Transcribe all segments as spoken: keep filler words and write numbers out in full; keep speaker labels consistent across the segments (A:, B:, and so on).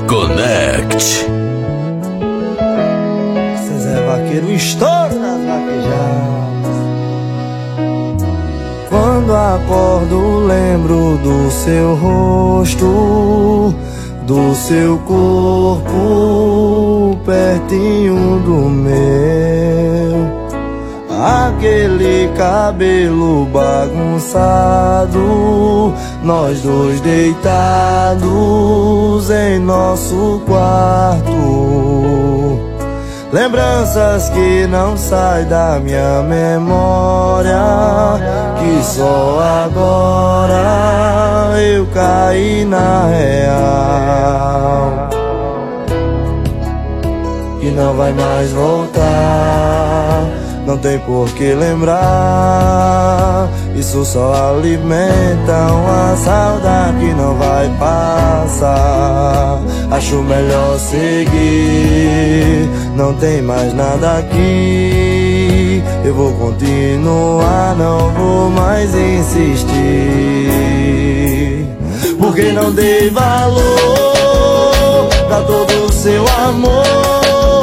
A: Connect.
B: Zé Vaqueiro, o estouro das vaquejadas. Quando acordo lembro do seu rosto, do seu corpo pertinho do meu. Aquele cabelo bagunçado, nós dois deitados em nosso quarto. Lembranças que não saem da minha memória, que só agora eu caí na real, que não vai mais voltar. Não tem por que lembrar, isso só alimenta uma saudade que não vai passar. Acho melhor seguir, não tem mais nada aqui. Eu vou continuar, não vou mais insistir, porque não dei valor pra todo o seu amor.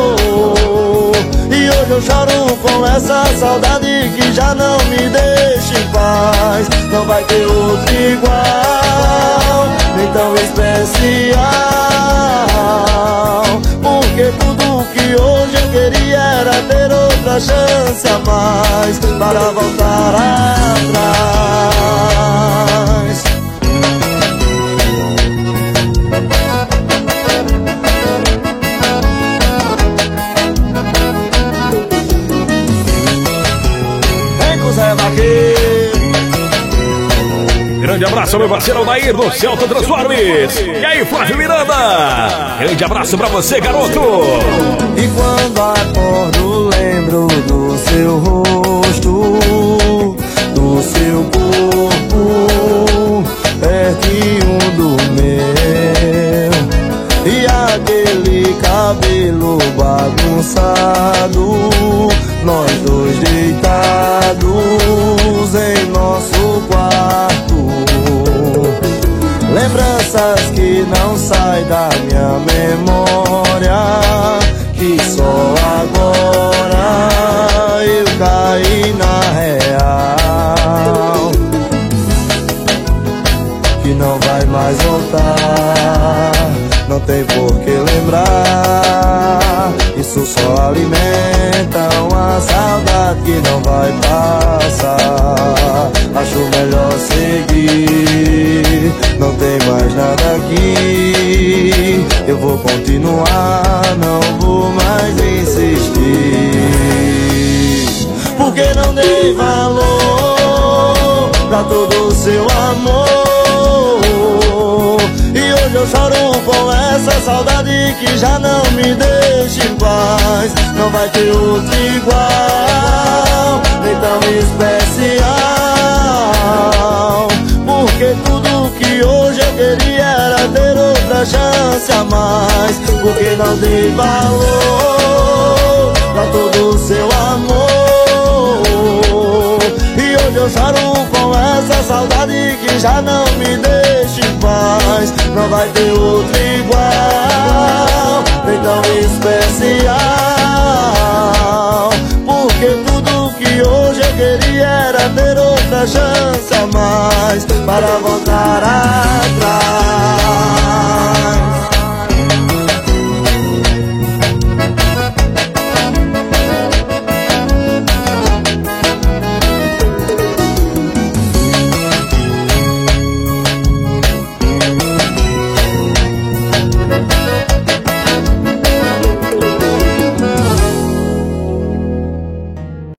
B: E hoje eu choro com essa saudade que já não me deixa em paz. Não vai ter outro igual, nem tão especial, porque tudo que hoje eu queria era ter outra chance a mais para voltar atrás. Zé Vaqueiro.
C: Grande abraço, meu parceiro Nair do Celta Transformes. E aí, Flávio Miranda? Grande abraço pra você, garoto.
B: E quando acordo lembro do seu rosto, do seu corpo pertinho do meu. E aquele cabelo bagunçado, nós dois deitados em nosso quarto. Lembranças que não saem da minha memória, que só agora eu caí na real, que não vai mais voltar. Não tem por que lembrar, isso só alimenta uma saudade que não vai passar. Acho melhor seguir, não tem mais nada aqui. Eu vou continuar, não vou mais insistir, porque não dei valor pra todo o seu amor. E hoje eu choro com essa saudade que já não me deixa em paz. Não vai ter outro igual, nem tão especial, porque tudo que hoje eu queria era ter outra chance a mais. Porque não dei valor pra todo o seu amor. E hoje eu choro com essa saudade que já não me deixa em paz. Não vai ter outro igual, nem tão especial, porque tudo que hoje eu queria era ter outra chance a mais para voltar